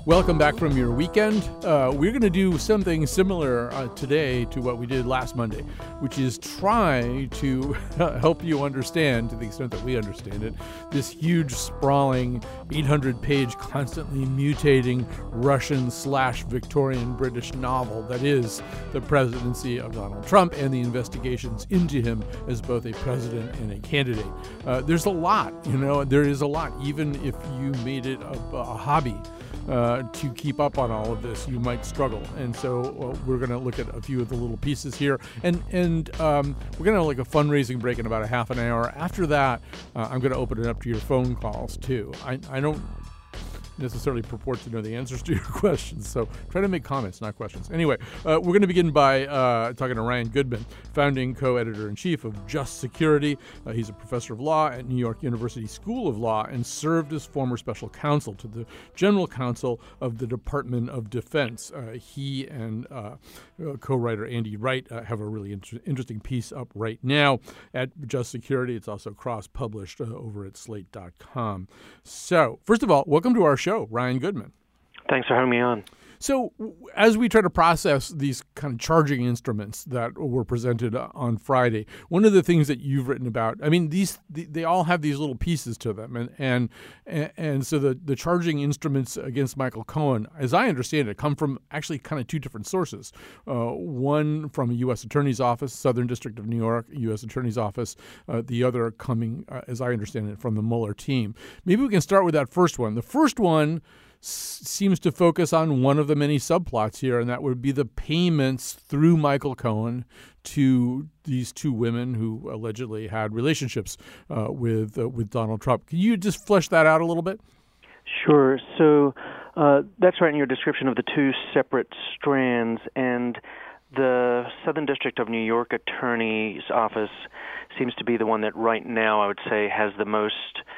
Welcome back from your weekend. We're going to do something similar today to what we did last Monday, which is try to help you understand, to the extent that we understand it, this huge, sprawling, 800-page, constantly mutating Russian/Victorian British novel that is the presidency of Donald Trump and the investigations into him as both a president and a candidate. There's a lot, there is a lot. Even if you made it a hobby to keep up on all of this, you might struggle. And so we're going to look at a few of the little pieces here. And we're going to have like a fundraising break in about a half an hour. After that, I'm going to open it up to your phone calls, too. I don't necessarily purport to know the answers to your questions, so try to make comments, not questions. Anyway, we're going to begin by talking to Ryan Goodman, founding co-editor-in-chief of Just Security. He's a professor of law at New York University School of Law and served as former special counsel to the general counsel of the Department of Defense. He and co-writer Andy Wright have a really interesting piece up right now at Just Security. It's also cross-published over at slate.com. So, first of all, welcome to our show, Ryan Goodman. Thanks for having me on. So as we try to process these kind of charging instruments that were presented on Friday, one of the things that you've written about, I mean, they all have these little pieces to them. And so the charging instruments against Michael Cohen, as I understand it, come from actually kind of two different sources. One from a U.S. Attorney's Office, Southern District of New York, U.S. Attorney's Office, the other coming, as I understand it, from the Mueller team. Maybe we can start with that first one. The first one seems to focus on one of the many subplots here, and that would be the payments through Michael Cohen to these two women who allegedly had relationships with Donald Trump. Can you just flesh that out a little bit? Sure. So that's right in your description of the two separate strands, and the Southern District of New York Attorney's Office seems to be the one that right now I would say has the most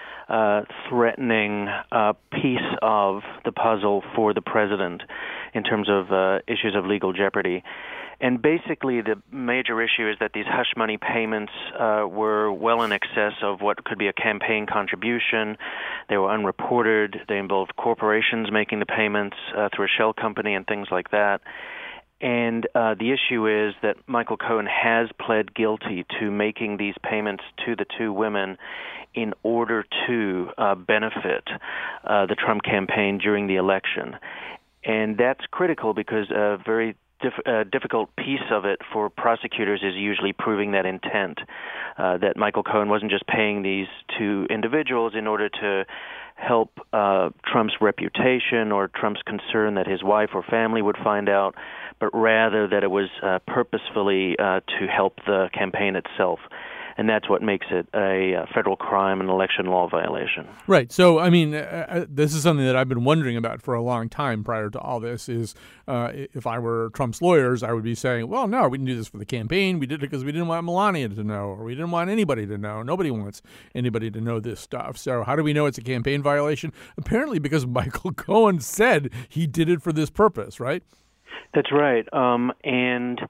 threatening piece of the puzzle for the president in terms of issues of legal jeopardy. And basically the major issue is that these hush money payments were well in excess of what could be a campaign contribution. They were unreported. They involved corporations making the payments through a shell company and things like that. And the issue is that Michael Cohen has pled guilty to making these payments to the two women in order to benefit the Trump campaign during the election. And that's critical because a very difficult piece of it for prosecutors is usually proving that intent, that Michael Cohen wasn't just paying these two individuals in order to help Trump's reputation or Trump's concern that his wife or family would find out, but rather that it was purposefully to help the campaign itself. And that's what makes it a federal crime and election law violation. Right. So, I mean, this is something that I've been wondering about for a long time prior to all this is if I were Trump's lawyers, I would be saying, well, no, we didn't do this for the campaign. We did it because we didn't want Melania to know, or we didn't want anybody to know. Nobody wants anybody to know this stuff. So how do we know it's a campaign violation? Apparently because Michael Cohen said he did it for this purpose, right? That's right. And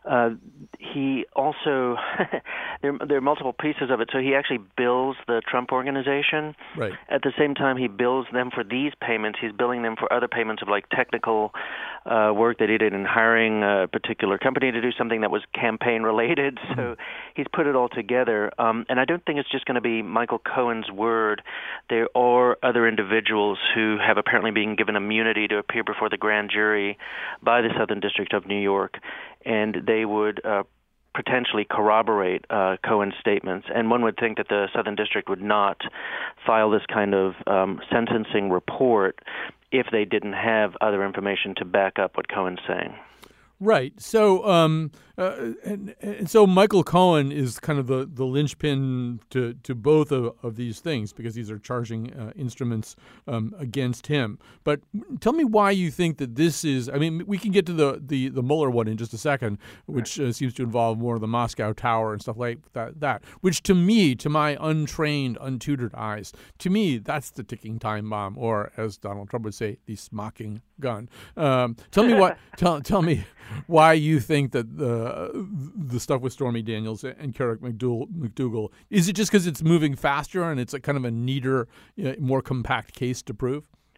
he also, there are multiple pieces of it. So he actually bills the Trump organization. Right. At the same time, he bills them for these payments. He's billing them for other payments of like technical work that he did in hiring a particular company to do something that was campaign related. So he's put it all together. And I don't think it's just going to be Michael Cohen's word. There are other individuals who have apparently been given immunity to appear before the grand jury by the Southern District of New York, and they would potentially corroborate Cohen's statements. And one would think that the Southern District would not file this kind of sentencing report if they didn't have other information to back up what Cohen's saying. Right. So, and so Michael Cohen is kind of the linchpin to both of these things because these are charging instruments against him. But tell me why you think that this is. I mean, we can get to the Mueller one in just a second, which seems to involve more of the Moscow Tower and stuff like that. Which to me, to my untrained, untutored eyes, to me that's the ticking time bomb, or as Donald Trump would say, the smocking gun. Tell me what. Tell me why you think that the stuff with Stormy Daniels and Kerrick McDougal, is it just because it's moving faster and it's a kind of a neater, more compact case to prove?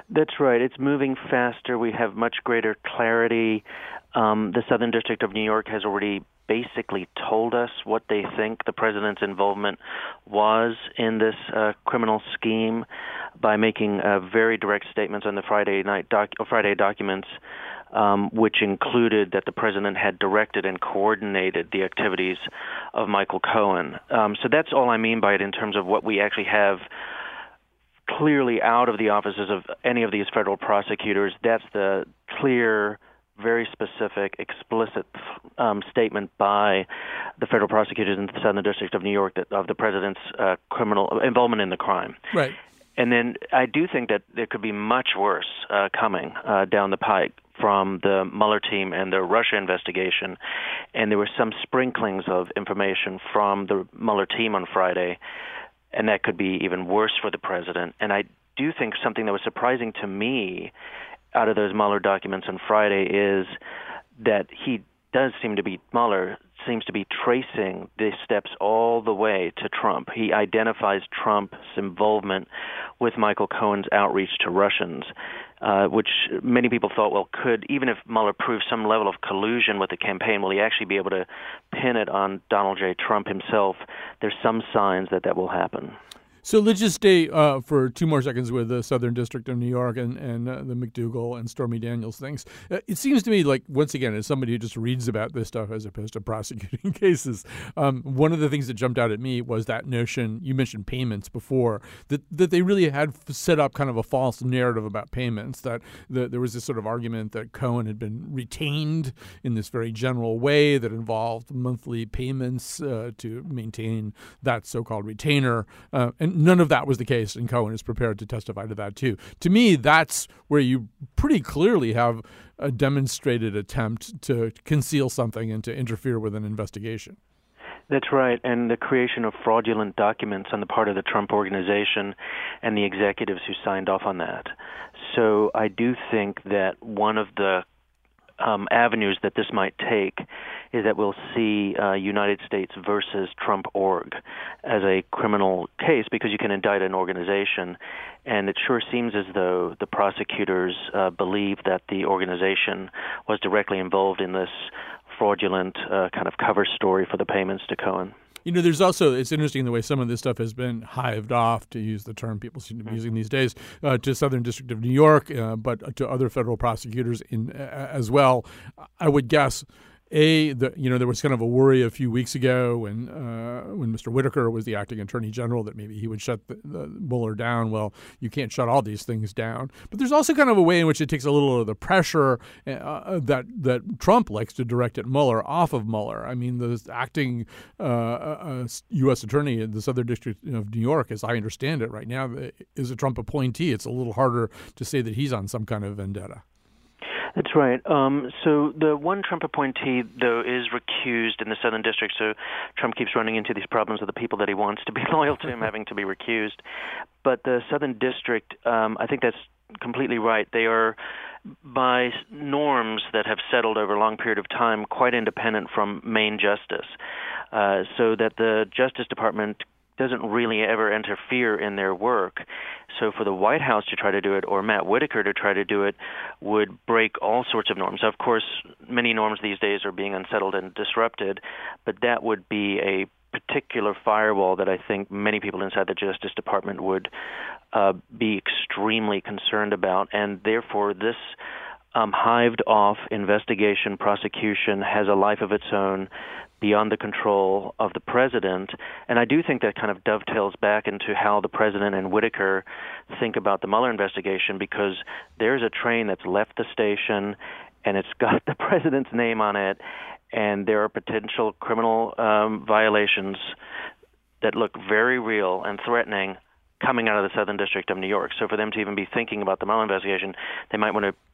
That's right. It's moving faster. We have much greater clarity. The Southern District of New York has already basically told us what they think the president's involvement was in this criminal scheme by making very direct statements on the Friday documents, which included that the president had directed and coordinated the activities of Michael Cohen. So that's all I mean by it in terms of what we actually have clearly out of the offices of any of these federal prosecutors. That's the clear, very specific, explicit statement by the federal prosecutors in the Southern District of New York of the president's criminal involvement in the crime. Right. And then I do think that there could be much worse coming down the pike from the Mueller team and the Russia investigation. And there were some sprinklings of information from the Mueller team on Friday, and that could be even worse for the president. And I do think something that was surprising to me out of those Mueller documents on Friday is that Mueller seems to be tracing these steps all the way to Trump. He identifies Trump's involvement with Michael Cohen's outreach to Russians, which many people thought, even if Mueller proves some level of collusion with the campaign, will he actually be able to pin it on Donald J. Trump himself? There's some signs that will happen. So let's just stay for 2 more seconds with the Southern District of New York and the McDougal and Stormy Daniels things. It seems to me like, once again, as somebody who just reads about this stuff as opposed to prosecuting cases, one of the things that jumped out at me was that notion, you mentioned payments before, that they really had set up kind of a false narrative about payments, that there was this sort of argument that Cohen had been retained in this very general way that involved monthly payments to maintain that so-called retainer. And none of that was the case, and Cohen is prepared to testify to that too. To me, that's where you pretty clearly have a demonstrated attempt to conceal something and to interfere with an investigation. That's right, and the creation of fraudulent documents on the part of the Trump organization and the executives who signed off on that. So I do think that one of the avenues that this might take is that we'll see United States versus Trump org as a criminal case, because you can indict an organization, and it sure seems as though the prosecutors believe that the organization was directly involved in this fraudulent kind of cover story for the payments to Cohen. You know, there's also, it's interesting the way some of this stuff has been hived off, to use the term people seem to be using these days, to Southern District of New York, but to other federal prosecutors as well. I would guess, there was kind of a worry a few weeks ago when Mr. Whitaker was the acting attorney general that maybe he would shut the Mueller down. Well, you can't shut all these things down. But there's also kind of a way in which it takes a little of the pressure that Trump likes to direct at Mueller off of Mueller. I mean, the acting U.S. attorney in the Southern District of New York, as I understand it right now, is a Trump appointee. It's a little harder to say that he's on some kind of vendetta. That's right. So the one Trump appointee, though, is recused in the Southern District, so Trump keeps running into these problems of the people that he wants to be loyal to him having to be recused. But the Southern District, I think that's completely right. They are, by norms that have settled over a long period of time, quite independent from main justice, so that the Justice Department doesn't really ever interfere in their work. So for the White House to try to do it, or Matt Whitaker to try to do it, would break all sorts of norms. Of course, many norms these days are being unsettled and disrupted, but that would be a particular firewall that I think many people inside the Justice Department would be extremely concerned about. And therefore, this hived-off investigation, prosecution has a life of its own beyond the control of the president. And I do think that kind of dovetails back into how the president and Whitaker think about the Mueller investigation, because there's a train that's left the station and it's got the president's name on it, and there are potential criminal violations that look very real and threatening coming out of the Southern District of New York. So for them to even be thinking about the Mueller investigation, they might want to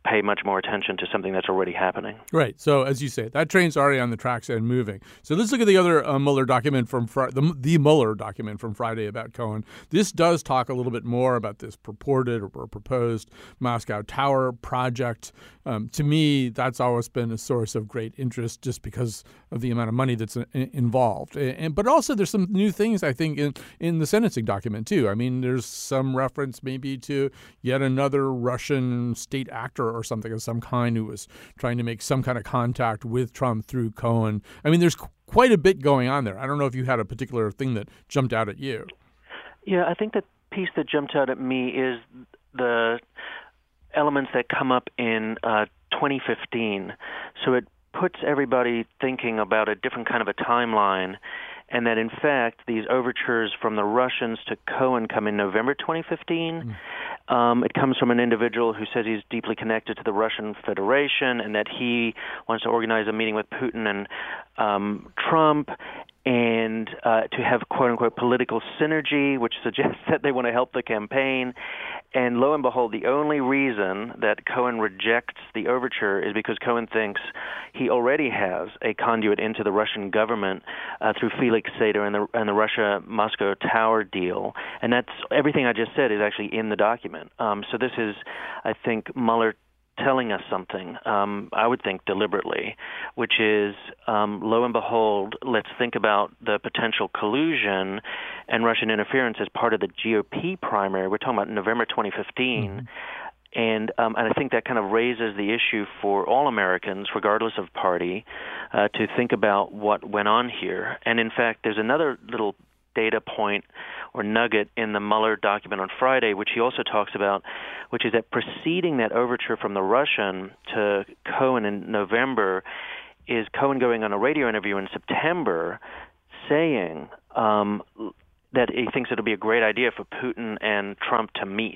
pay much more attention to something that's already happening. Right. So, as you say, that train's already on the tracks and moving. So let's look at the other Mueller document from the Mueller document from Friday about Cohen. This does talk a little bit more about this purported or proposed Moscow Tower project. To me, that's always been a source of great interest just because of the amount of money that's involved. But also there's some new things, I think, in the sentencing document, too. I mean, there's some reference maybe to yet another Russian state actor or something of some kind who was trying to make some kind of contact with Trump through Cohen. I mean, there's quite a bit going on there. I don't know if you had a particular thing that jumped out at you. Yeah, I think the piece that jumped out at me is the elements that come up in 2015. So it puts everybody thinking about a different kind of a timeline, and that in fact these overtures from the Russians to Cohen come in November 2015. It comes from an individual who says he's deeply connected to the Russian Federation and that he wants to organize a meeting with Putin and Trump and to have quote-unquote political synergy, which suggests that they want to help the campaign. And lo and behold, the only reason that Cohen rejects the overture is because Cohen thinks he already has a conduit into the Russian government through Felix Sater and the Russia-Moscow Tower deal. And that's everything I just said is actually in the document. So this is, I think, Mueller telling us something, I would think deliberately, which is, lo and behold, let's think about the potential collusion and Russian interference as part of the GOP primary. We're talking about November 2015. Mm-hmm. And I think that kind of raises the issue for all Americans, regardless of party, to think about what went on here. And in fact, there's another little data point or nugget in the Mueller document on Friday, which he also talks about, which is that preceding that overture from the Russian to Cohen in November is Cohen going on a radio interview in September saying that he thinks it'll be a great idea for Putin and Trump to meet.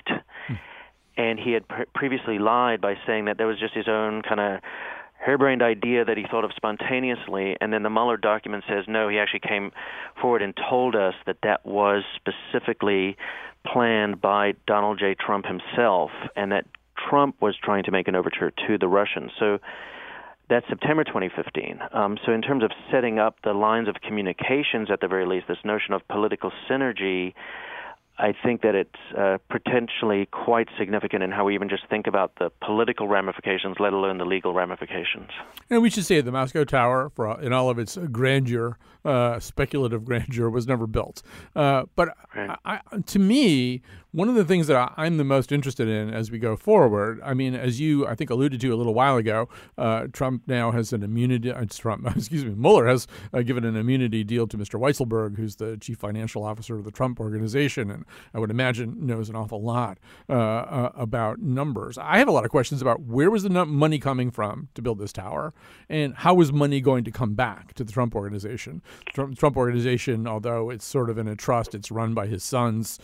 And he had previously lied by saying that there was just his own kind of harebrained idea that he thought of spontaneously, and then the Mueller document says, no, he actually came forward and told us that that was specifically planned by Donald J. Trump himself, and that Trump was trying to make an overture to the Russians. So that's September 2015. So in terms of setting up the lines of communications, at the very least, this notion of political synergy, I think that it's potentially quite significant in how we even just think about the political ramifications, let alone the legal ramifications. And we should say the Moscow Tower, in all of its grandeur, speculative grandeur, was never built. But right. To me, one of the things that I'm the most interested in as we go forward, I mean, as you, I think, alluded to a little while ago, Trump now has an immunity, Mueller has given an immunity deal to Mr. Weisselberg, who's the chief financial officer of the Trump Organization, and I would imagine knows an awful lot about numbers. I have a lot of questions about where was the money coming from to build this tower, and how was money going to come back to the Trump Organization. The Trump Organization, although it's sort of in a trust, it's run by his sons.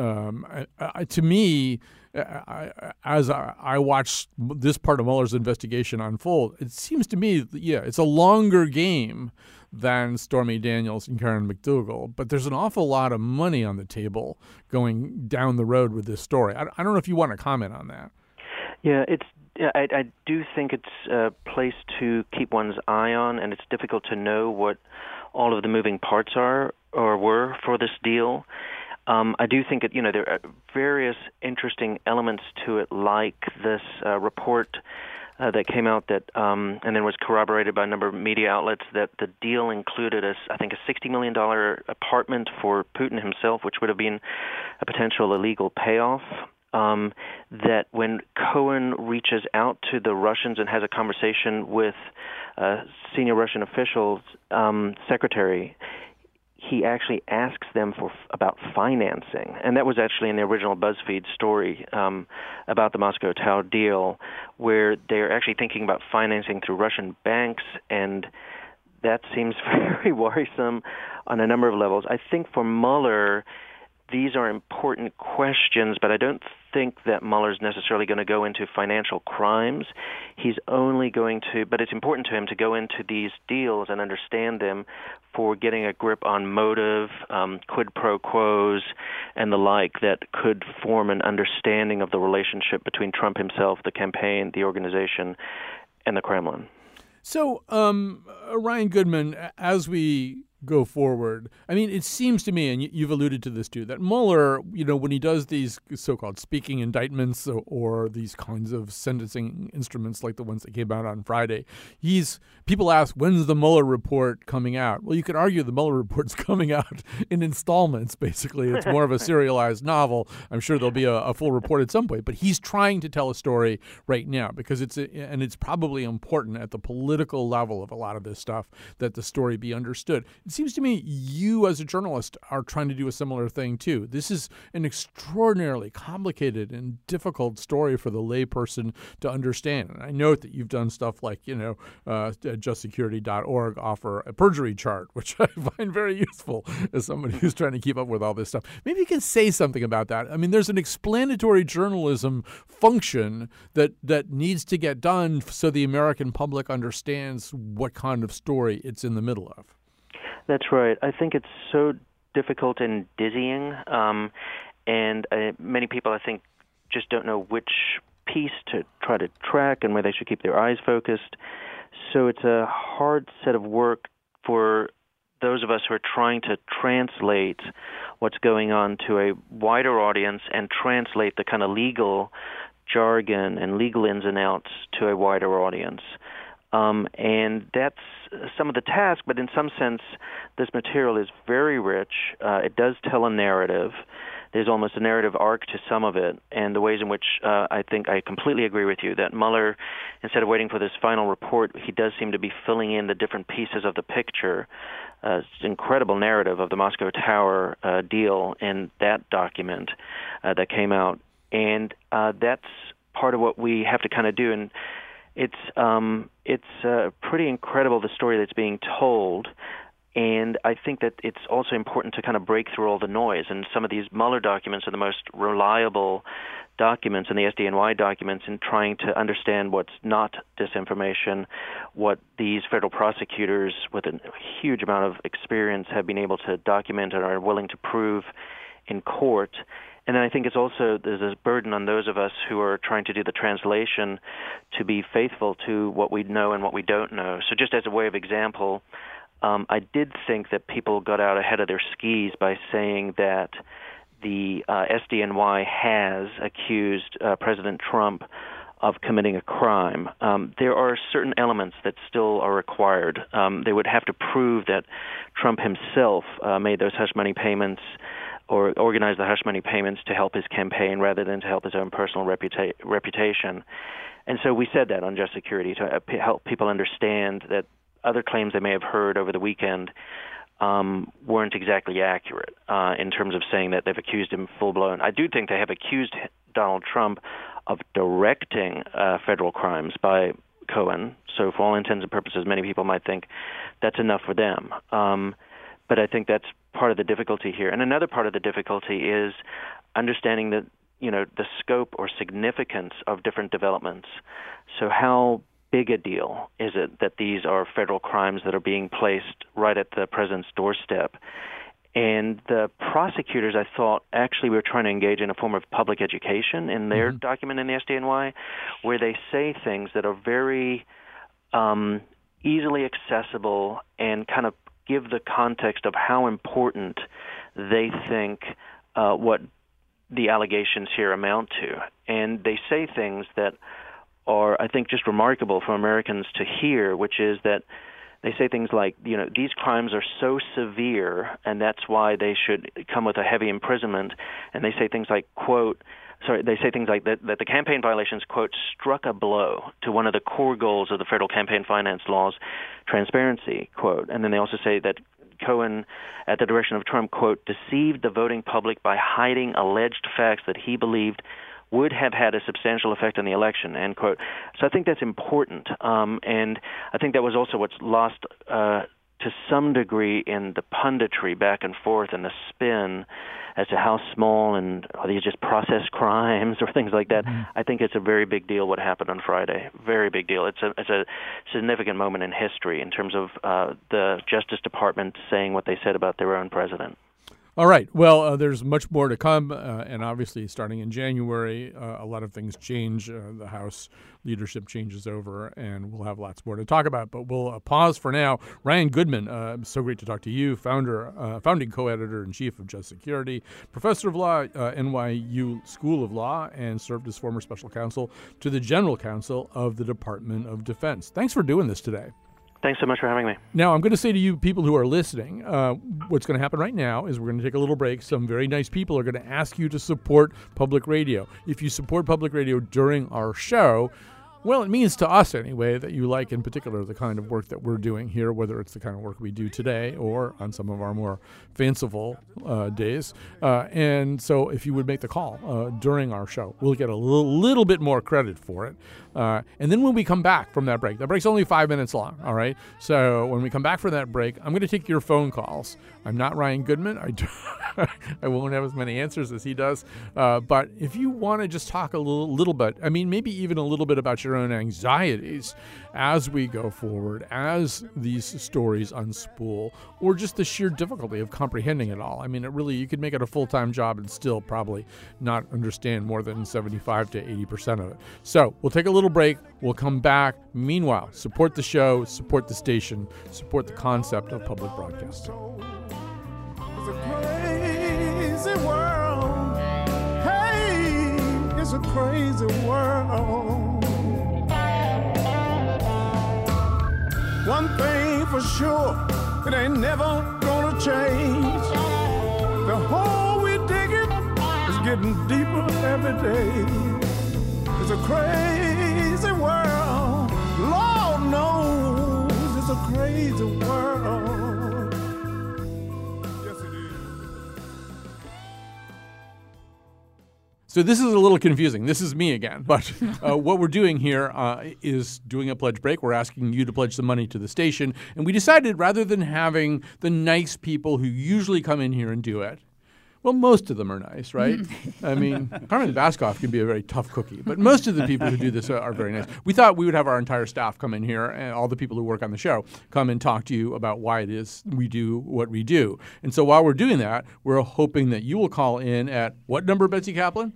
To me, as I watch this part of Mueller's investigation unfold, it seems to me, it's a longer game than Stormy Daniels and Karen McDougal, but there's an awful lot of money on the table going down the road with this story. I don't know if you want to comment on that. Yeah, I do think it's a place to keep one's eye on, and it's difficult to know what all of the moving parts are or were for this deal. I do think there are various interesting elements to it, like this report that came out that and then was corroborated by a number of media outlets that the deal included I think a $60 million apartment for Putin himself, which would have been a potential illegal payoff. That when Cohen reaches out to the Russians and has a conversation with senior Russian officials, secretary, he actually asks them about financing. And that was actually in the original BuzzFeed story about the Moscow Tower deal, where they're actually thinking about financing through Russian banks, and that seems very worrisome on a number of levels. I think for Mueller, these are important questions, but I don't think that Mueller's necessarily going to go into financial crimes. He's only going to, but it's important to him to go into these deals and understand them for getting a grip on motive, quid pro quos, and the like that could form an understanding of the relationship between Trump himself, the campaign, the organization, and the Kremlin. So, Ryan Goodman, as we go forward, I mean, it seems to me, and you've alluded to this too, that Mueller, when he does these so-called speaking indictments or these kinds of sentencing instruments like the ones that came out on Friday, people ask, when's the Mueller report coming out? Well, you could argue the Mueller report's coming out in installments, basically. It's more of a serialized novel. I'm sure there'll be a full report at some point, but he's trying to tell a story right now because it's probably important at the political level of a lot of this stuff that the story be understood. It seems to me you, as a journalist, are trying to do a similar thing, too. This is an extraordinarily complicated and difficult story for the layperson to understand. And I note that you've done stuff like, justsecurity.org offer a perjury chart, which I find very useful as somebody who's trying to keep up with all this stuff. Maybe you can say something about that. I mean, there's an explanatory journalism function that needs to get done so the American public understands what kind of story it's in the middle of. That's right. I think it's so difficult and dizzying, and many people, I think, just don't know which piece to try to track and where they should keep their eyes focused. So it's a hard set of work for those of us who are trying to translate what's going on to a wider audience and translate the kind of legal jargon and legal ins and outs to a wider audience. And that's some of the task, but in some sense, this material is very rich. It does tell a narrative. There's almost a narrative arc to some of it, and the ways in which I think I completely agree with you that Mueller, instead of waiting for this final report, he does seem to be filling in the different pieces of the picture. It's an incredible narrative of the Moscow Tower deal in that document that came out, and that's part of what we have to kind of do. And it's pretty incredible, the story that's being told, and I think that it's also important to kind of break through all the noise. And some of these Mueller documents are the most reliable documents, and the SDNY documents, in trying to understand what's not disinformation, what these federal prosecutors with a huge amount of experience have been able to document and are willing to prove in court. And then I think there's a burden on those of us who are trying to do the translation to be faithful to what we know and what we don't know. So just as a way of example, I did think that people got out ahead of their skis by saying that the SDNY has accused President Trump of committing a crime. There are certain elements that still are required. They would have to prove that Trump himself made those hush money payments or organized the hush money payments to help his campaign rather than to help his own personal reputation. And so we said that on Just Security to help people understand that other claims they may have heard over the weekend weren't exactly accurate in terms of saying that they've accused him full-blown. I do think they have accused Donald Trump of directing federal crimes by Cohen. So for all intents and purposes, many people might think that's enough for them. But I think that's part of the difficulty here. And another part of the difficulty is understanding that, the scope or significance of different developments. So how big a deal is it that these are federal crimes that are being placed right at the president's doorstep? And the prosecutors, I thought, actually were trying to engage in a form of public education in their document in the SDNY, where they say things that are very easily accessible and kind of give the context of how important they think what the allegations here amount to. And they say things that are, I think, just remarkable for Americans to hear, which is that they say things like, these crimes are so severe, and that's why they should come with a heavy imprisonment. And they say things like, they say things like that the campaign violations, quote, struck a blow to one of the core goals of the federal campaign finance laws, transparency, quote. And then they also say that Cohen, at the direction of Trump, quote, deceived the voting public by hiding alleged facts that he believed would have had a substantial effect on the election, end quote. So I think that's important. And I think that was also what's lost to some degree in the punditry back and forth and the spin as to how small and are these just processed crimes or things like that. I think it's a very big deal what happened on Friday. Very big deal. It's a significant moment in history in terms of the Justice Department saying what they said about their own president. All right. Well, there's much more to come, and obviously starting in January, a lot of things change. The House leadership changes over, and we'll have lots more to talk about. But we'll pause for now. Ryan Goodman, so great to talk to you, founding co-editor-in-chief of Just Security, professor of law at NYU School of Law, and served as former special counsel to the General Counsel of the Department of Defense. Thanks for doing this today. Thanks so much for having me. Now, I'm going to say to you people who are listening, what's going to happen right now is we're going to take a little break. Some very nice people are going to ask you to support public radio. If you support public radio during our show, well, it means to us anyway that you like in particular the kind of work that we're doing here, whether it's the kind of work we do today or on some of our more fanciful days. And so if you would make the call during our show, we'll get a little bit more credit for it. And then when we come back from that break's only 5 minutes long, all right? So when we come back from that break, I'm going to take your phone calls. I'm not Ryan Goodman. I won't have as many answers as he does. But if you want to just talk a little bit, I mean, maybe even a little bit about your own anxieties as we go forward, as these stories unspool, or just the sheer difficulty of comprehending it all. I mean, you could make it a full-time job and still probably not understand more than 75 to 80% of it. So we'll take a little break. We'll come back. Meanwhile, support the show, support the station, support the concept of public broadcasting. It's a crazy world. Hey, it's a crazy world. One thing for sure, it ain't never gonna change. The hole we digging is getting deeper every day. It's a crazy world. Lord knows it's a crazy world. Yes, it is. So this is a little confusing. This is me again. But what we're doing here is doing a pledge break. We're asking you to pledge some money to the station. And we decided rather than having the nice people who usually come in here and do it, well, most of them are nice, right? I mean, Carmen Baskoff can be a very tough cookie, but most of the people who do this are very nice. We thought we would have our entire staff come in here and all the people who work on the show come and talk to you about why it is we do what we do. And so while we're doing that, we're hoping that you will call in at what number, Betsy Kaplan?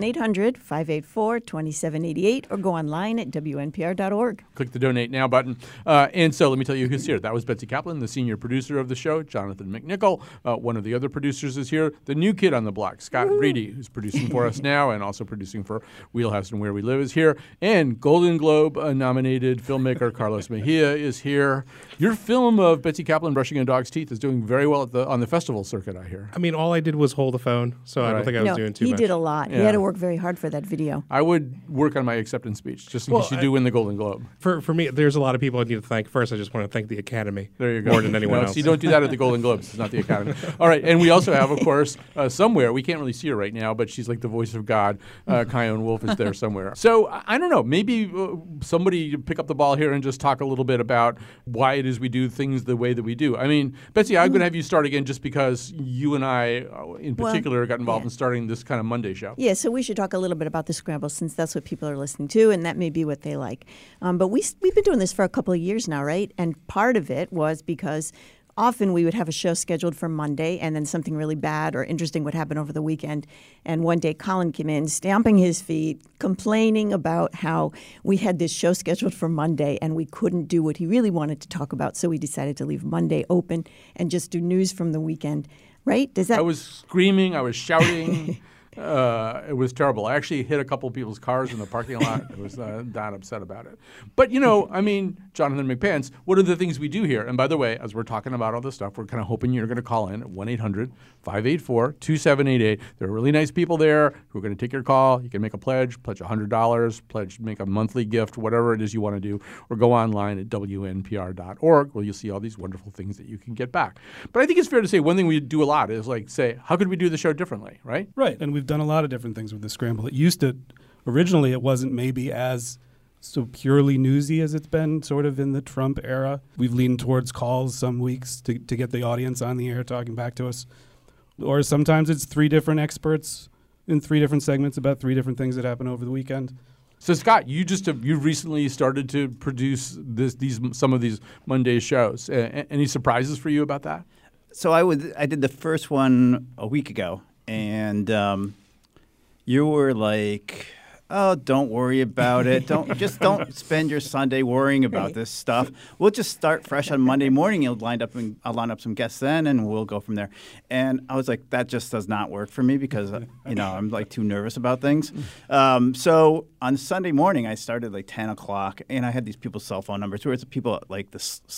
1-800-584-2788 or go online at WNPR.org. Click the Donate Now button. And so let me tell you who's here. That was Betsy Kaplan, the senior producer of the show. Jonathan McNichol, one of the other producers, is here. The new kid on the block, Scott Breedy, who's producing for us now and also producing for Wheelhouse and Where We Live, is here. And Golden Globe nominated filmmaker Carlos Mejia is here. Your film of Betsy Kaplan brushing a dog's teeth is doing very well on the festival circuit, I hear. I mean, all I did was hold the phone, so I don't think I was doing too much. He did a lot. Yeah. He had to work very hard for that video. I would work on my acceptance speech, just in case you do win the Golden Globe. For me, there's a lot of people I need to thank. First, I just want to thank the Academy. There you go. More than anyone else. So you don't do that at the Golden Globes. It's not the Academy. All right, and we also have, of course, somewhere, we can't really see her right now, but she's like the voice of God. Kyone Wolf is there somewhere. So I don't know, maybe somebody pick up the ball here and just talk a little bit about why it is we do things the way that we do. I mean, Betsy, I'm going to have you start again just because you and I, in particular, got involved in starting this kind of Monday show. Yeah, so we should talk a little bit about the Scramble since that's what people are listening to, and that may be what they like. But we've been doing this for a couple of years now, right? And part of it was because often we would have a show scheduled for Monday, and then something really bad or interesting would happen over the weekend. And one day Colin came in, stamping his feet, complaining about how we had this show scheduled for Monday and we couldn't do what he really wanted to talk about. So we decided to leave Monday open and just do news from the weekend. Right? I was screaming. I was shouting. It was terrible. I actually hit a couple of people's cars in the parking lot. I was that upset about it. But, I mean, Jonathan McPants, what are the things we do here? And by the way, as we're talking about all this stuff, we're kind of hoping you're going to call in at 1-800-584-2788. There are really nice people there who are going to take your call. You can make a pledge $100, make a monthly gift, whatever it is you want to do, or go online at WNPR.org where you'll see all these wonderful things that you can get back. But I think it's fair to say one thing we do a lot is say, how could we do the show differently, right? Right, and we've done a lot of different things with the Scramble. Originally it wasn't maybe as so purely newsy as it's been sort of in the Trump era. We've leaned towards calls some weeks to get the audience on the air talking back to us. Or sometimes it's 3 different experts in 3 different segments about 3 different things that happened over the weekend. So Scott, you recently started to produce some of these Monday shows. Any surprises for you about that? So I did the first one a week ago, and you were like, "Oh, don't worry about it. Don't spend your Sunday worrying about this stuff. We'll just start fresh on Monday morning. I'll line up some guests then, and we'll go from there." And I was like, that just does not work for me because I'm like too nervous about things. So on Sunday morning, I started like 10 o'clock, and I had these people's cell phone numbers. Where it's people at like the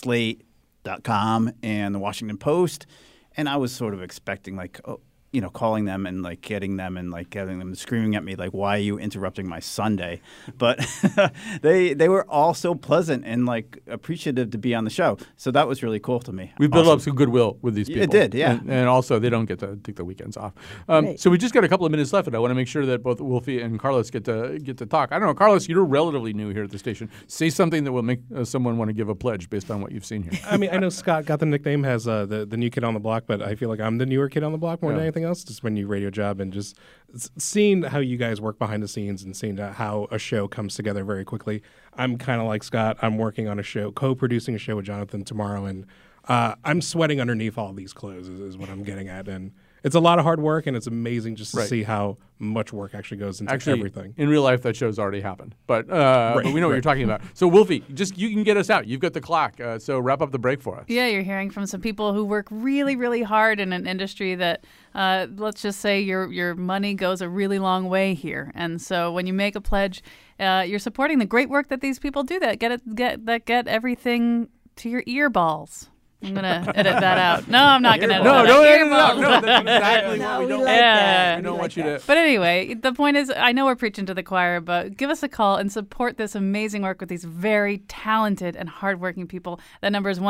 Slate.com and the Washington Post, and I was sort of expecting like, calling them and like getting them screaming at me like, "Why are you interrupting my Sunday?" But they were all so pleasant and like appreciative to be on the show. So that was really cool to me. We built up some goodwill with these people. It did, yeah. And also they don't get to take the weekends off. Right. So we just got a couple of minutes left, and I want to make sure that both Wolfie and Carlos get to talk. I don't know, Carlos, you're relatively new here at the station. Say something that will make someone want to give a pledge based on what you've seen here. I mean, I know Scott got the nickname as the new kid on the block, but I feel like I'm the newer kid on the block more than anything else. Just my new radio job, and just seeing how you guys work behind the scenes and seeing how a show comes together very quickly. I'm kind of like Scott. I'm working on a show, co-producing a show with Jonathan tomorrow, and I'm sweating underneath all these clothes is what I'm getting at. And it's a lot of hard work, and it's amazing just to see how much work actually goes into everything. In real life, that show's already happened, but we know what you're talking about. So, Wolfie, you can get us out. You've got the clock, so wrap up the break for us. Yeah, you're hearing from some people who work really, really hard in an industry that, let's just say, your money goes a really long way here. And so, when you make a pledge, you're supporting the great work that these people do that get everything to your ear balls. I'm going to edit that out. No, I'm not going to edit that out. No, edit it out. No, that's exactly what we don't want. That. We don't want you to. But anyway, the point is, I know we're preaching to the choir, but give us a call and support this amazing work with these very talented and hardworking people. That number is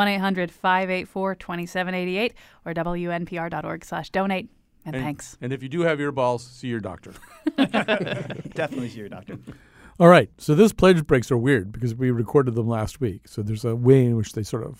1-800-584-2788 or WNPR.org/donate. And thanks. And if you do have earballs, see your doctor. Definitely see your doctor. All right. So those pledge breaks are weird because we recorded them last week. So there's a way in which they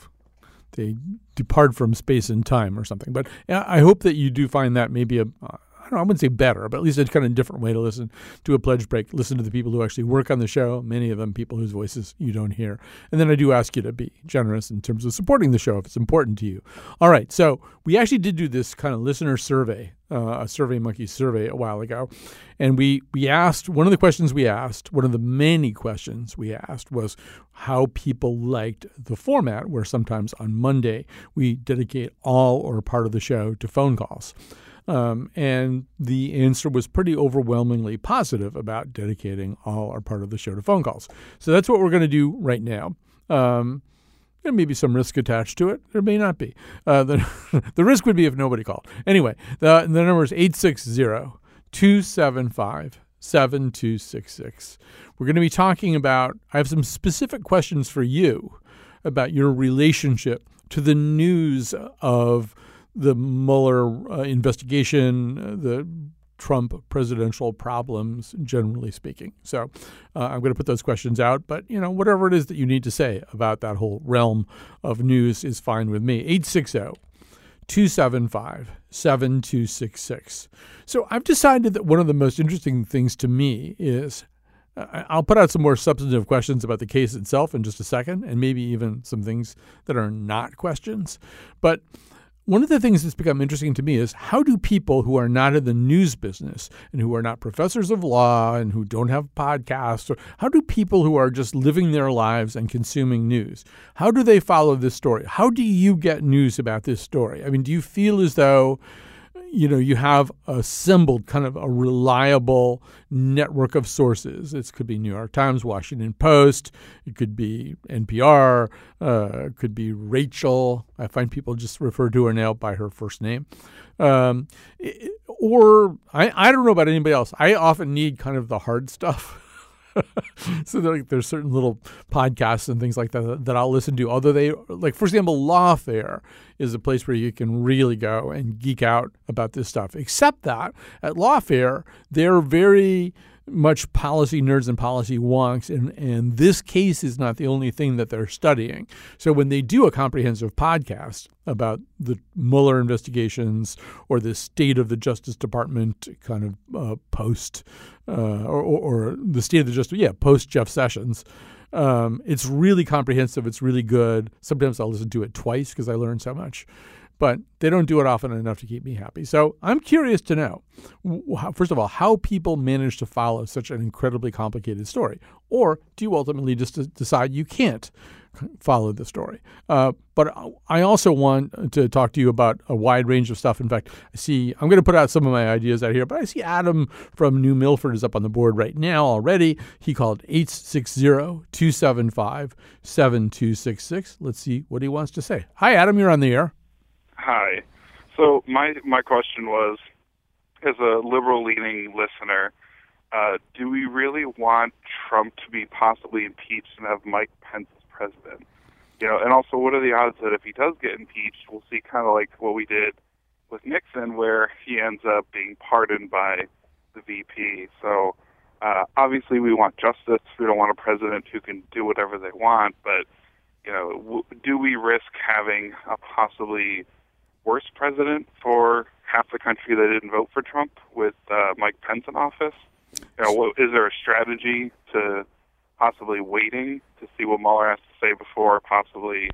depart from space and time or something. But I hope that you do find that maybe I wouldn't say better, but at least it's kind of a different way to listen to a pledge break. Listen to the people who actually work on the show, many of them people whose voices you don't hear. And then I do ask you to be generous in terms of supporting the show if it's important to you. All right, so we actually did do this kind of listener survey, a SurveyMonkey survey a while ago. And we asked, one of the questions we asked, one of the many questions we asked was how people liked the format where sometimes on Monday we dedicate all or part of the show to phone calls. And the answer was pretty overwhelmingly positive about dedicating all or part of the show to phone calls. So that's what we're going to do right now. There may be some risk attached to it. There may not be. The risk would be if nobody called. Anyway, the number is 860-275-7266. We're going to be talking about, I have some specific questions for you about your relationship to the news of the Mueller investigation, the Trump presidential problems, generally speaking. So I'm going to put those questions out. But, whatever it is that you need to say about that whole realm of news is fine with me. 860-275-7266. So I've decided that one of the most interesting things to me is I'll put out some more substantive questions about the case itself in just a second, and maybe even some things that are not questions. But one of the things that's become interesting to me is how do people who are not in the news business and who are not professors of law and who don't have podcasts, or how do people who are just living their lives and consuming news, how do they follow this story? How do you get news about this story? I mean, do you feel as though you have assembled kind of a reliable network of sources? It could be New York Times, Washington Post. It could be NPR. It could be Rachel. I find people just refer to her now by her first name. Or I don't know about anybody else. I often need kind of the hard stuff. So there's certain little podcasts and things like that I'll listen to. Although they, like, for example, Lawfare is a place where you can really go and geek out about this stuff. Except that at Lawfare, they're very much policy nerds and policy wonks, and this case is not the only thing that they're studying. So when they do a comprehensive podcast about the Mueller investigations or the state of the Justice Department kind of post or the state of the Justice, post Jeff Sessions, it's really comprehensive. It's really good. Sometimes I'll listen to it twice because I learn so much. But they don't do it often enough to keep me happy. So I'm curious to know, first of all, how people manage to follow such an incredibly complicated story. Or do you ultimately just decide you can't follow the story? But I also want to talk to you about a wide range of stuff. In fact, I'm going to put out some of my ideas out here, but I see Adam from New Milford is up on the board right now already. He called 860-275-7266. Let's see what he wants to say. Hi, Adam. You're on the air. Hi. So my question was, as a liberal-leaning listener, do we really want Trump to be possibly impeached and have Mike Pence as president? And also, what are the odds that if he does get impeached, we'll see kind of like what we did with Nixon, where he ends up being pardoned by the VP? So obviously, we want justice. We don't want a president who can do whatever they want. But do we risk having a possibly worse president for half the country that didn't vote for Trump with Mike Pence in office? Is there a strategy to possibly waiting to see what Mueller has to say before possibly,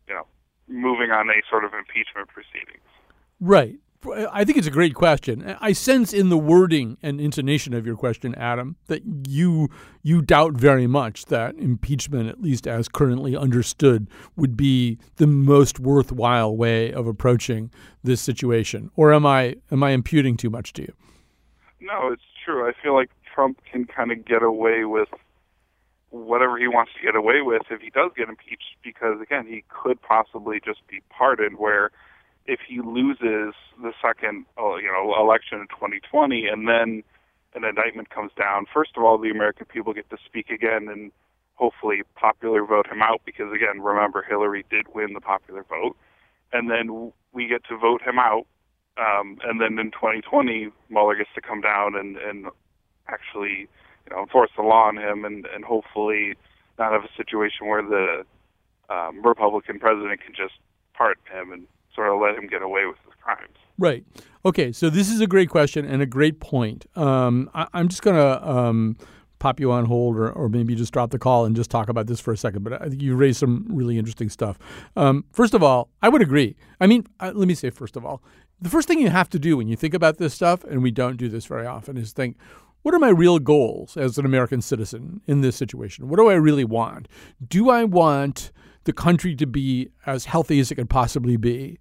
moving on a sort of impeachment proceedings? Right. I think it's a great question. I sense in the wording and intonation of your question, Adam, that you doubt very much that impeachment, at least as currently understood, would be the most worthwhile way of approaching this situation. Or am I imputing too much to you? No, it's true. I feel like Trump can kind of get away with whatever he wants to get away with if he does get impeached, because, again, he could possibly just be pardoned, where if he loses the second, election in 2020, and then an indictment comes down, first of all, the American people get to speak again and hopefully popular vote him out, because, again, remember, Hillary did win the popular vote. And then we get to vote him out. And then in 2020, Mueller gets to come down and actually, enforce the law on him and hopefully not have a situation where the Republican president can just pardon him and sort of let him get away with his crimes. Right. Okay, so this is a great question and a great point. I'm just going to pop you on hold or maybe just drop the call and just talk about this for a second. But I think you raised some really interesting stuff. First of all, I would agree. I mean, let me say, first of all, the first thing you have to do when you think about this stuff, and we don't do this very often, is think, what are my real goals as an American citizen in this situation? What do I really want? Do I want the country to be as healthy as it could possibly be?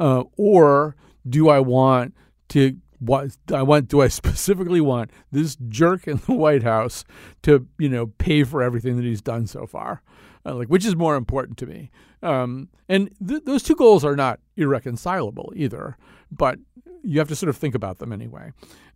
Or do I want to do I specifically want this jerk in the White House to, pay for everything that he's done so far? Which is more important to me? And those two goals are not irreconcilable either, but you have to sort of think about them anyway.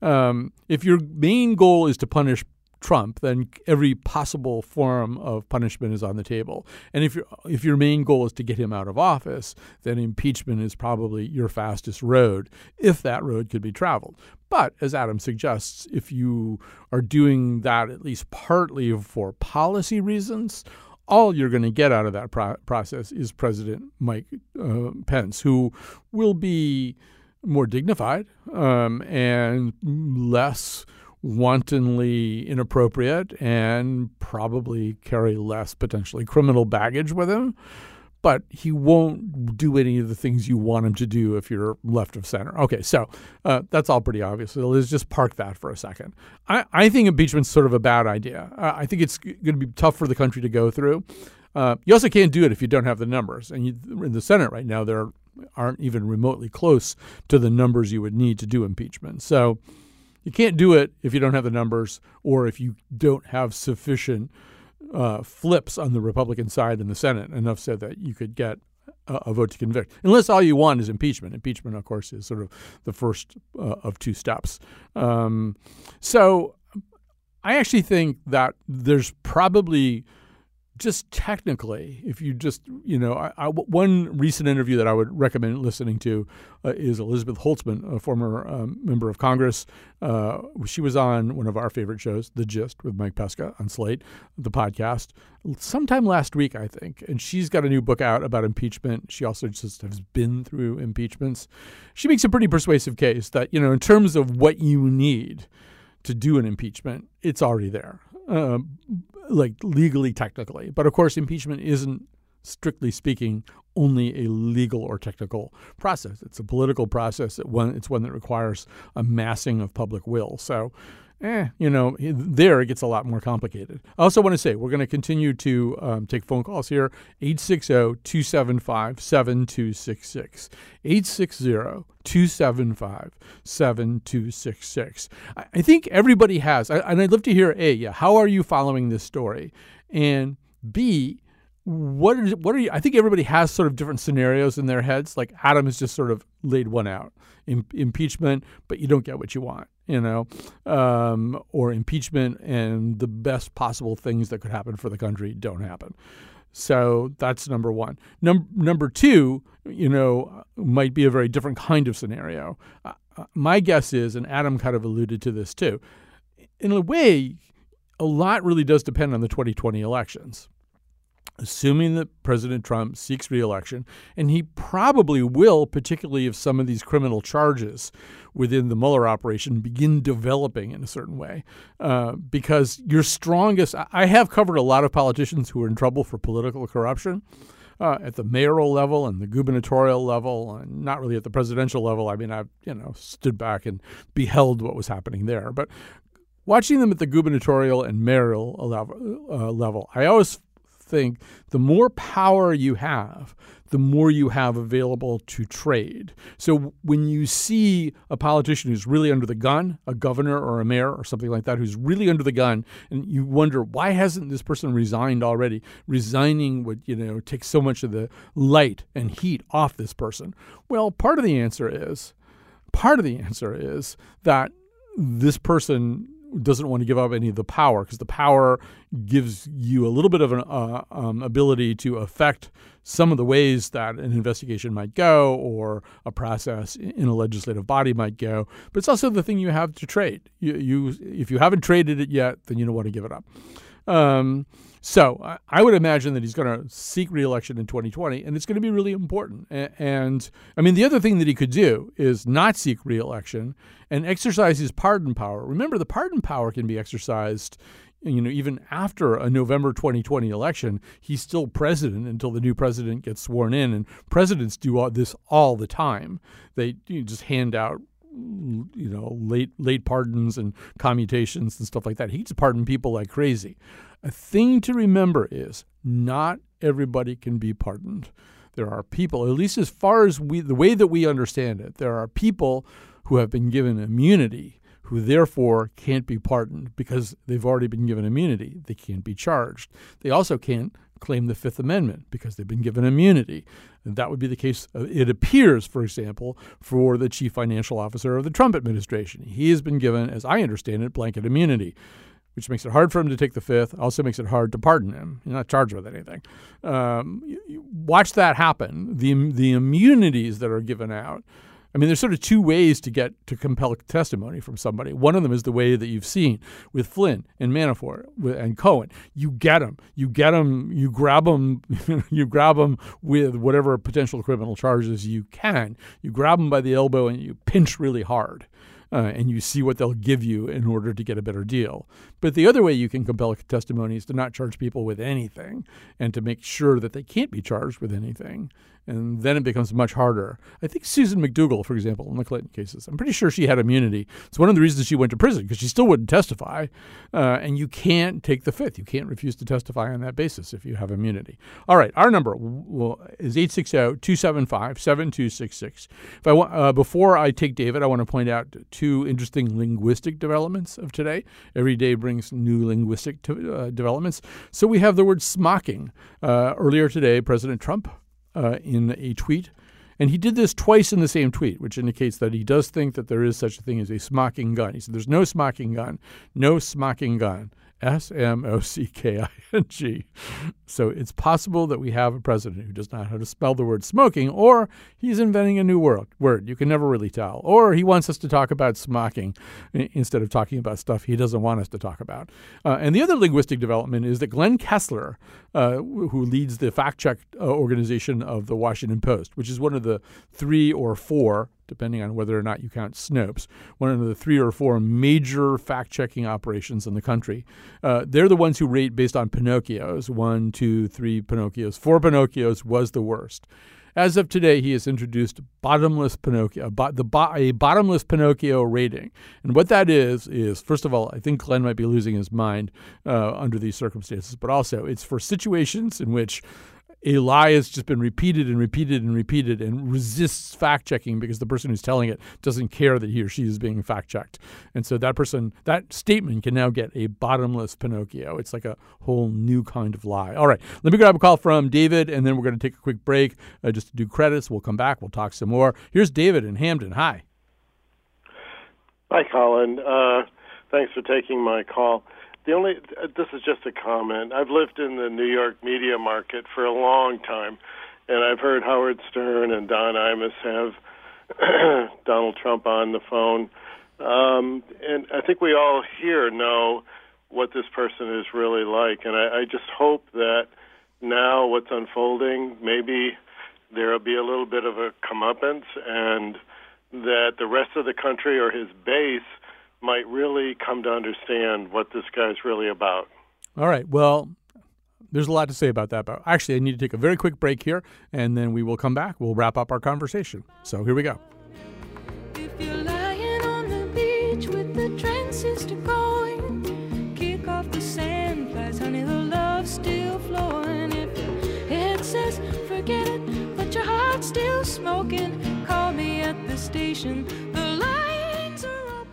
If your main goal is to punish Trump, then every possible form of punishment is on the table. And if your main goal is to get him out of office, then impeachment is probably your fastest road, if that road could be traveled. But as Adam suggests, if you are doing that at least partly for policy reasons, all you're going to get out of that process is President Mike Pence, who will be more dignified and less wantonly inappropriate and probably carry less potentially criminal baggage with him. But he won't do any of the things you want him to do if you're left of center. Okay, so that's all pretty obvious. So let's just park that for a second. I think impeachment's sort of a bad idea. I think it's going to be tough for the country to go through. You also can't do it if you don't have the numbers. And in the Senate right now, there aren't even remotely close to the numbers you would need to do impeachment. So you can't do it if you don't have the numbers or if you don't have sufficient flips on the Republican side in the Senate, enough so that you could get a vote to convict. Unless all you want is impeachment. Impeachment, of course, is sort of the first of two steps. So I actually think that there's probably just technically, if you just, one recent interview that I would recommend listening to is Elizabeth Holtzman, a former member of Congress. She was on one of our favorite shows, The Gist, with Mike Pesca on Slate, the podcast, sometime last week, I think. And she's got a new book out about impeachment. She also just has been through impeachments. She makes a pretty persuasive case that, in terms of what you need to do an impeachment, it's already there. Like legally, technically. But of course, impeachment isn't, strictly speaking, only a legal or technical process. It's a political process. It's one that requires a massing of public will. So, there it gets a lot more complicated. I also want to say we're going to continue to take phone calls here, 860-275-7266, 860-275-7266. I think everybody has, and I'd love to hear, A, how are you following this story? And B, what are you? I think everybody has sort of different scenarios in their heads. Like Adam has just sort of laid one out: impeachment, but you don't get what you want, or impeachment and the best possible things that could happen for the country don't happen. So that's number one. Number two, might be a very different kind of scenario. My guess is, and Adam kind of alluded to this too, in a way, a lot really does depend on the 2020 elections. Assuming that President Trump seeks re-election, and he probably will, particularly if some of these criminal charges within the Mueller operation begin developing in a certain way, because your strongest – I have covered a lot of politicians who are in trouble for political corruption at the mayoral level and the gubernatorial level, and not really at the presidential level. I mean, I've stood back and beheld what was happening there. But watching them at the gubernatorial and mayoral level, I always think the more power you have, the more you have available to trade. So when you see a politician who's really under the gun, a governor or a mayor or something like that, who's really under the gun, and you wonder, why hasn't this person resigned already? Resigning would, take so much of the light and heat off this person. Well, part of the answer is that this person doesn't want to give up any of the power, because the power gives you a little bit of an ability to affect some of the ways that an investigation might go or a process in a legislative body might go. But it's also the thing you have to trade. If you haven't traded it yet, then you don't want to give it up. So I would imagine that he's going to seek re-election in 2020, and it's going to be really important. And I mean, the other thing that he could do is not seek re-election and exercise his pardon power. Remember, the pardon power can be exercised, even after a November 2020 election. He's still president until the new president gets sworn in, and presidents do this all the time. They just hand out late pardons and commutations and stuff like that. He gets to pardon people like crazy. A thing to remember is not everybody can be pardoned. There are people, at least as far as the way that we understand it, there are people who have been given immunity who therefore can't be pardoned because they've already been given immunity. They can't be charged. They also can't claim the Fifth Amendment because they've been given immunity. And that would be the case, it appears, for example, for the chief financial officer of the Trump administration. He has been given, as I understand it, blanket immunity, which makes it hard for him to take the Fifth, also makes it hard to pardon him. You're not charged with anything. Watch that happen. The immunities that are given out, I mean, there's sort of two ways to get to compel testimony from somebody. One of them is the way that you've seen with Flynn and Manafort and Cohen. You get them, you grab them with whatever potential criminal charges you can. You grab them by the elbow and you pinch really hard. And you see what they'll give you in order to get a better deal. But the other way you can compel testimony is to not charge people with anything and to make sure that they can't be charged with anything. And then it becomes much harder. I think Susan McDougal, for example, in the Clinton cases, I'm pretty sure she had immunity. It's one of the reasons she went to prison, because she still wouldn't testify. And you can't take the Fifth. You can't refuse to testify on that basis if you have immunity. All right, our number is 860-275-7266. Before I take David, I want to point out two interesting linguistic developments of today. Every day brings new linguistic developments. So we have the word smocking. Earlier today, President Trump, in a tweet, And he did this twice in the same tweet, which indicates that he does think that there is such a thing as a smocking gun. He said, there's no smocking gun, no smocking gun. S-M-O-C-K-I-N-G. So it's possible that we have a president who does not know how to spell the word smoking, or he's inventing a new word. You can never really tell. Or he wants us to talk about smocking instead of talking about stuff he doesn't want us to talk about. And the other linguistic development is that Glenn Kessler, who leads the fact-check organization of the Washington Post, which is one of the 3 or 4, depending on whether or not you count Snopes, one of the 3 or 4 major fact-checking operations in the country. They're the ones who rate based on Pinocchios. 1, 2, 3 Pinocchios. 4 Pinocchios was the worst. As of today, he has introduced bottomless Pinocchio, a bottomless Pinocchio rating. And what that is first of all, I think Glenn might be losing his mind under these circumstances, but also it's for situations in which a lie has just been repeated and repeated and repeated and resists fact-checking because the person who's telling it doesn't care that he or she is being fact-checked. And so that statement can now get a bottomless Pinocchio. It's like a whole new kind of lie. All right, let me grab a call from David, and then we're going to take a quick break just to do credits. We'll come back. We'll talk some more. Here's David in Hamden. Hi. Hi, Colin. Thanks for taking my call. This is just a comment. I've lived in the New York media market for a long time, and I've heard Howard Stern and Don Imus have Donald Trump on the phone. And I think we all here know what this person is really like. And I just hope that now what's unfolding, maybe there will be a little bit of a comeuppance, and that the rest of the country or his base might really come to understand what this guy's really about. All right. Well, there's a lot to say about that. But actually, I need to take a very quick break here, and then we will come back. We'll wrap up our conversation. So here we go. If you're lying on the beach with the transistor going, kick off the sand flies, honey, the love's still flowing. If your head says forget it, but your heart's still smoking, call me at the station. The lines are open.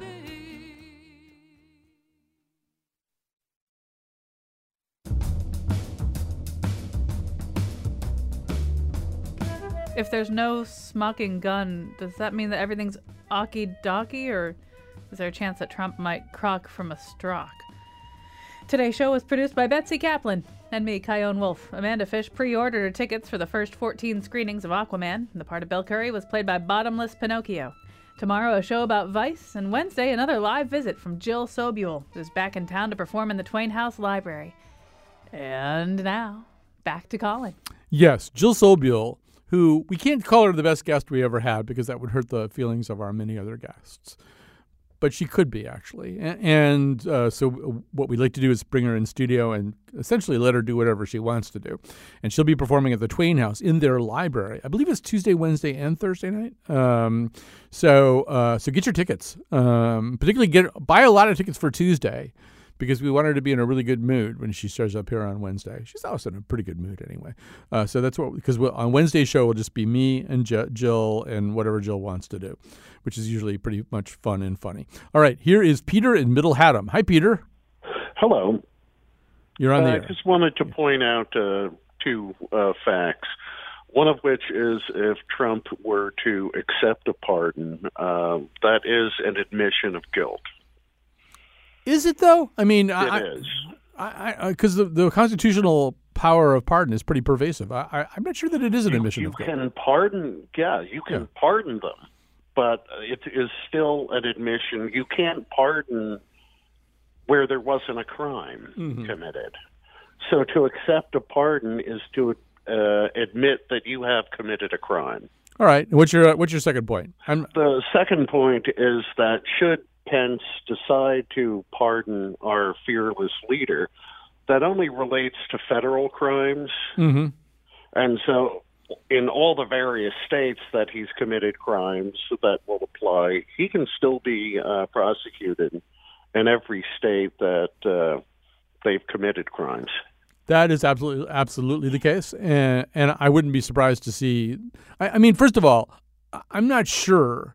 If there's no smocking gun, does that mean that everything's okie-dokie, or is there a chance that Trump might croak from a stroke? Today's show was produced by Betsy Kaplan and me, Kyone Wolf. Amanda Fish pre-ordered her tickets for the first 14 screenings of Aquaman. The part of Bill Curry was played by bottomless Pinocchio. Tomorrow, a show about Vice, and Wednesday, another live visit from Jill Sobule, who's back in town to perform in the Twain House Library. And now, back to Colin. Yes, Jill Sobule, who we can't call her the best guest we ever had because that would hurt the feelings of our many other guests. But she could be, actually. And so what we'd like to do is bring her in studio and essentially let her do whatever she wants to do. And she'll be performing at the Twain House in their library. I believe it's Tuesday, Wednesday, and Thursday night. So get your tickets. Particularly buy a lot of tickets for Tuesday, because we want her to be in a really good mood when she shows up here on Wednesday. She's always in a pretty good mood anyway. So that's because on Wednesday's show will just be me and Jill and whatever Jill wants to do, which is usually pretty much fun and funny. All right, here is Peter in Middle Haddam. Hi, Peter. Hello. You're on the air. I just wanted to point out two facts. One of which is if Trump were to accept a pardon, that is an admission of guilt. Is it, though? I mean, it is. Because the constitutional power of pardon is pretty pervasive. I'm not sure that it is an admission of guilt. You can pardon, you can pardon them, but it is still an admission. You can't pardon where there wasn't a crime committed. So to accept a pardon is to admit that you have committed a crime. All right. What's your second point? The second point is that should Pence decide to pardon our fearless leader, that only relates to federal crimes. Mm-hmm. And so in all the various states that he's committed crimes that will apply, he can still be prosecuted in every state that they've committed crimes. That is absolutely the case. And I wouldn't be surprised to see. I mean, first of all, I'm not sure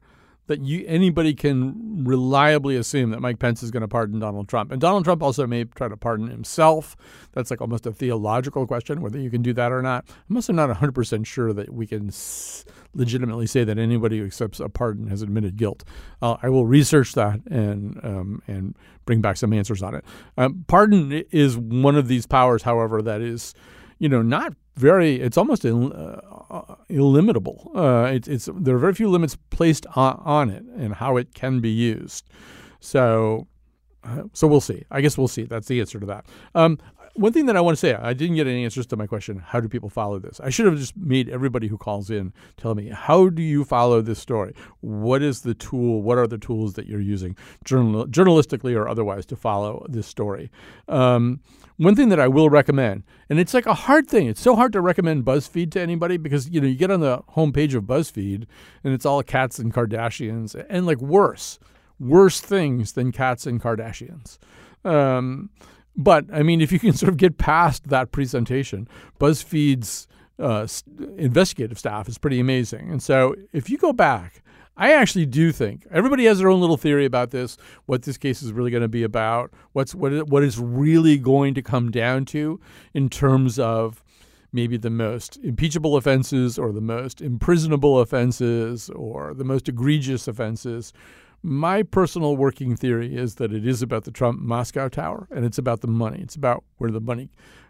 that anybody can reliably assume that Mike Pence is going to pardon Donald Trump. And Donald Trump also may try to pardon himself. That's like almost a theological question, whether you can do that or not. I'm also not 100% sure that we can legitimately say that anybody who accepts a pardon has admitted guilt. I will research that and bring back some answers on it. Pardon is one of these powers, however, that is, not very. It's almost illimitable. There are very few limits placed on it and how it can be used. So we'll see. I guess we'll see. That's the answer to that. One thing that I want to say, I didn't get any answers to my question, how do people follow this? I should have just made everybody who calls in tell me, how do you follow this story? What is the tool? What are the tools that you're using journalistically or otherwise to follow this story? One thing that I will recommend, and it's like a hard thing. It's so hard to recommend BuzzFeed to anybody because, you get on the homepage of BuzzFeed and it's all cats and Kardashians and like worse things than cats and Kardashians. But, I mean, if you can sort of get past that presentation, BuzzFeed's investigative staff is pretty amazing. And so if you go back, I actually do think everybody has their own little theory about this, what this case is really going to be about, what it's really going to come down to in terms of maybe the most impeachable offenses or the most imprisonable offenses or the most egregious offenses. My personal working theory is that it is about the Trump Moscow Tower, and it's about the money. It's about where the money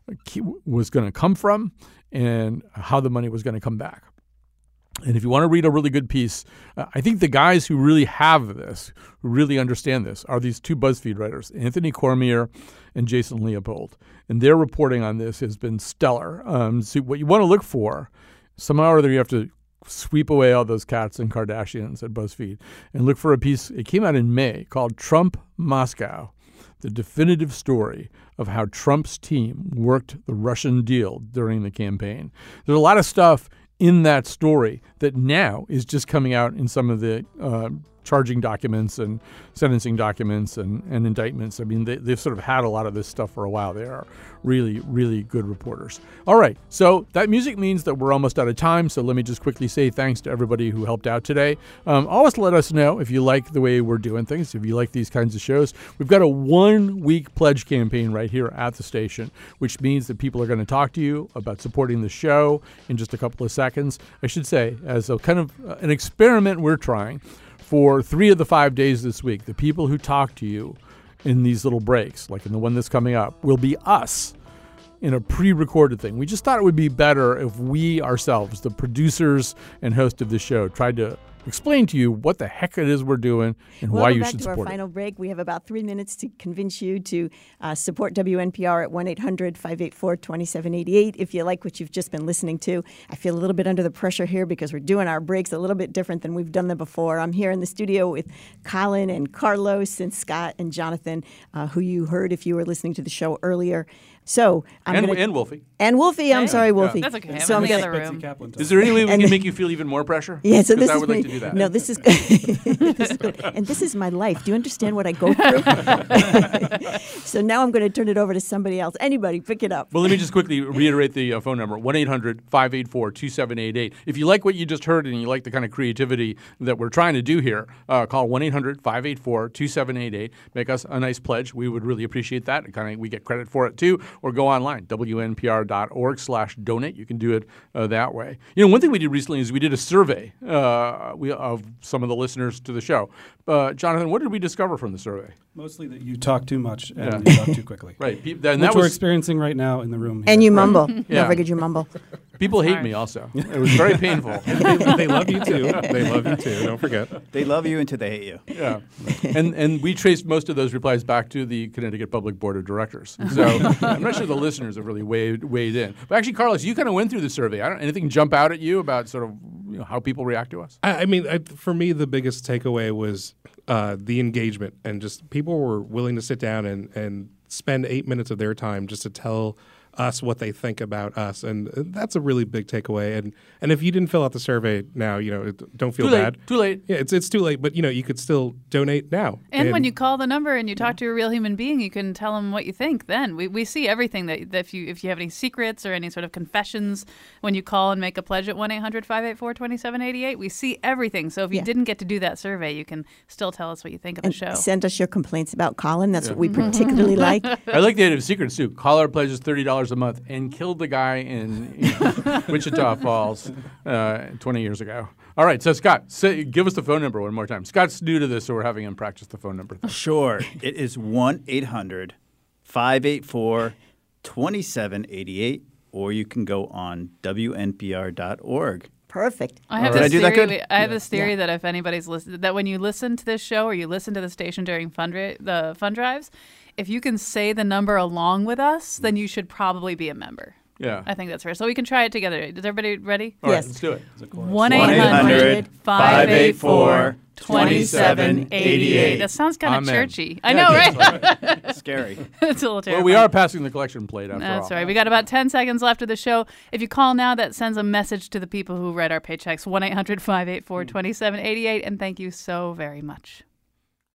was going to come from and how the money was going to come back. And if you want to read a really good piece, I think the guys who really have this, who really understand this, are these two BuzzFeed writers, Anthony Cormier and Jason Leopold. And their reporting on this has been stellar. So what you want to look for, somehow or other you have to sweep away all those cats and Kardashians at BuzzFeed and look for a piece. It came out in May called Trump Moscow, the definitive story of how Trump's team worked the Russian deal during the campaign. There's a lot of stuff in that story that now is just coming out in some of the charging documents and sentencing documents and indictments. I mean, they've sort of had a lot of this stuff for a while. They are really, really good reporters. All right, so that music means that we're almost out of time, so let me just quickly say thanks to everybody who helped out today. Always let us know if you like the way we're doing things, if you like these kinds of shows. We've got a 1-week pledge campaign right here at the station, which means that people are going to talk to you about supporting the show in just a couple of seconds. I should say, as a kind of an experiment we're trying, for 3 of the 5 days this week, the people who talk to you in these little breaks, like in the one that's coming up, will be us in a pre-recorded thing. We just thought it would be better if we ourselves, the producers and host of the show, tried to explain to you what the heck it is we're doing and why you should support it. Welcome back to our final break. We have about 3 minutes to convince you to support WNPR at 1-800-584-2788. If you like what you've just been listening to, I feel a little bit under the pressure here because we're doing our breaks a little bit different than we've done them before. I'm here in the studio with Colin and Carlos and Scott and Jonathan, who you heard if you were listening to the show earlier. So and Wolfie. And Wolfie, I'm sorry, Wolfie. That's okay. So I'm in the gonna, other room. Is there any way we can make you feel even more pressure? Yeah, so this I is would me. like to do that. No, this is this is good. And this is my life. Do you understand what I go through? So now I'm going to turn it over to somebody else. Anybody, pick it up. Well, let me just quickly reiterate the phone number, 1-800-584-2788. If you like what you just heard and you like the kind of creativity that we're trying to do here, call 1-800-584-2788. Make us a nice pledge. We would really appreciate that. We get credit for it, too. Or go online, WNPR.org/donate. You can do it that way. One thing we did recently is we did a survey of some of the listeners to the show. Jonathan, what did we discover from the survey? Mostly that you talk too much and you talk too quickly. Right. Which we're experiencing right now in the room here. And you mumble. Yeah. Don't forget you mumble. People hate me also. It was very painful. They love you too. They love you too. Don't forget. They love you until they hate you. Yeah. And we traced most of those replies back to the Connecticut Public Board of Directors. So I'm not sure the listeners have really weighed in. But actually, Carlos, you kind of went through the survey. Anything jump out at you about sort of how people react to us? I mean, for me, the biggest takeaway was the engagement, and just people were willing to sit down and spend 8 minutes of their time just to tell us what they think about us, and that's a really big takeaway. And if you didn't fill out the survey now, don't feel bad. Too late. Yeah, it's too late, but you could still donate now. And when you call the number and you talk to a real human being, you can tell them what you think. Then we see everything that if you have any secrets or any sort of confessions when you call and make a pledge at 1-800-584-2788, we see everything. So if you didn't get to do that survey, you can still tell us what you think of the show. Send us your complaints about Colin. That's what we particularly like. I like the idea of secrets too. Caller pledges $30 a month and killed the guy in Wichita Falls 20 years ago. All right, so Scott, give us the phone number one more time. Scott's new to this, so we're having him practice the phone number. Sure. It is 1-800-584-2788, or you can go on WNPR.org. Perfect. I have this theory that if anybody's listened, that when you listen to this show or you listen to the station during the fund drives, if you can say the number along with us, then you should probably be a member. Yeah. I think that's fair. So we can try it together. Is everybody ready? All right, let's do it. 1-800-584-2788. That sounds kind of churchy. I know, right? Scary. It's a little terrifying. Well, we are passing the collection plate after all. That's right. We got about 10 seconds left of the show. If you call now, that sends a message to the people who write our paychecks. 1-800-584-2788. And thank you so very much.